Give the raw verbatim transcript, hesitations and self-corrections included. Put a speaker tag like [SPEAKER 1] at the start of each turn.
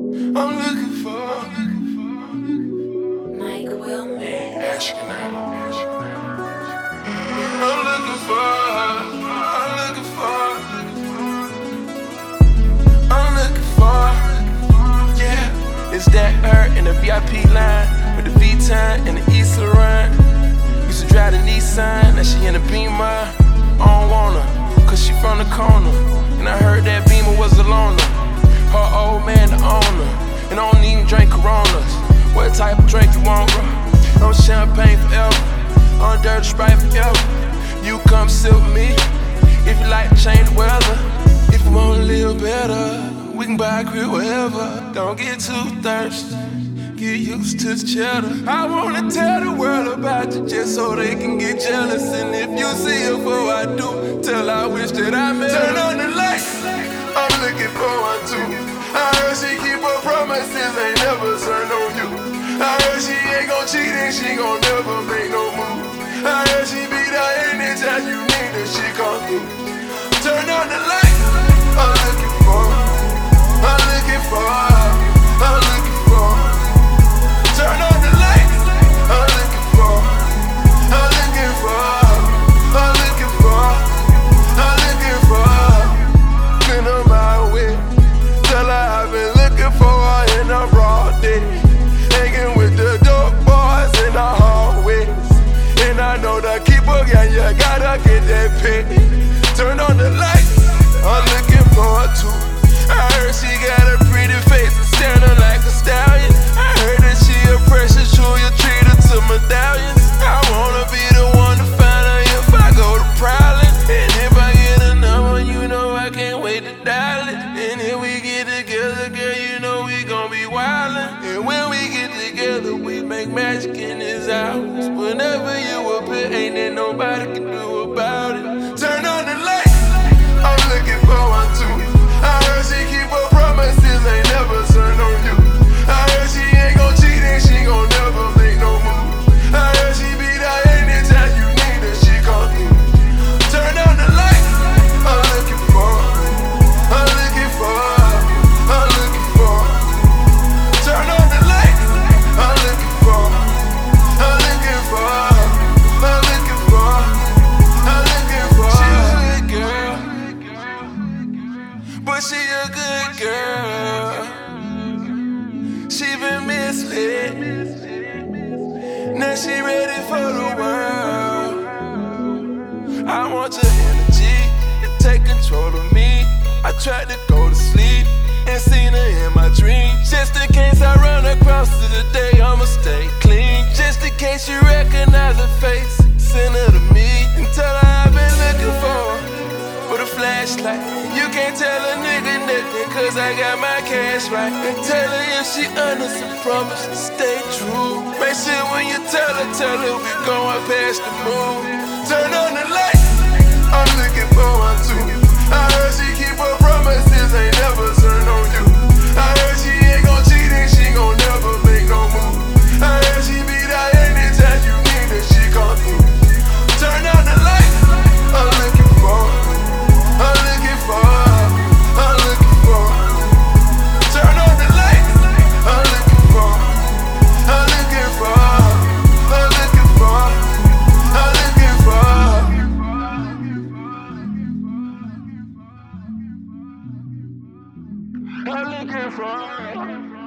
[SPEAKER 1] I'm looking for
[SPEAKER 2] Mike Wilmer.
[SPEAKER 1] asking out. I'm looking for, I'm looking for, I'm looking for, yeah. It's that her in the V I P line with the V-Time and the East Laurent. Used to drive the Nissan, now she in the Beamer. I don't want her, cause she from the corner. And I heard that Beamer was a loner. Her old man the owner, and I don't even drink Coronas. What type of drink you want, bro? No champagne forever, on dirty Sprite forever. You come sit with me, if you like to change the weather. If you wanna live better, we can buy a crib wherever. Don't get too thirsty, get used to the cheddar. I wanna tell the world about you just so they can get jealous. And if you see her before I do, tell her I wish that I met her. Turn on the lights, I'm looking for one too. I heard she keep her promises, ain't never turn on you. I heard she ain't gon' cheat and she gon' never make no move. I heard she be there anytime you need her, she come through. Turn on the lights, I'm looking for, I'm looking for, I'm looking for. Turn on the lights, I'm looking for, I'm looking for, I'm looking for, I'm looking for. Been on my way, tell her I've been looking for her in a raw day. Hanging with the dope boys in the hallways. And I know the keeper, yeah, you gotta get that pay. Turn on the lights, I'm looking for her too. I heard she got a pretty face and standing like a stallion. I heard that she a precious jewel, you treat her to medallions. I wanna be the one to find her if I go to Prowling. And if I get a number, you know I can't wait to dial it. And if we get together, girl, you know we gon' be wildin'. And when we get together, we make magic in this house. Whenever you appear, ain't there nobody can do about it. Turn on the lights, I'm looking for one too. I heard she keep her promises, ain't never turn on you. I heard she ain't gon' cheat and she gon' never make no move. I heard she be there anytime you need her, she come through. Turn on the lights, I'm looking for, I'm looking for, I'm looking for. Turn on the lights, I'm looking for, I'm looking for, I'm looking for, I'm looking for. She a good girl, but she a good girl. She been misled, now she ready for the world. I want your energy to take control of me. I tried to go to sleep and seen her in my dreams. Just in case I run across her today, I'ma stay clean. Just in case you recognize her face, send her to me and tell her I've been looking for her with a flashlight. You can't tell a nigga nothing, cause I got my cash right. And tell her if she under some promise, stay true. Make sure when you tell her, tell her we going past the moon. Turn on the lights, I'm looking for one too. I heard she keep her promises, ain't never turn on you. I heard she ain't gon' cheat and she gon' never make no move. I heard she be there anytime you need her, she come through. Turn on the lights, I'm looking for, I'm looking for, I'm looking for. Turn on the lights, I'm looking for, I'm looking for, I'm looking for, I'm looking for. I'm looking for.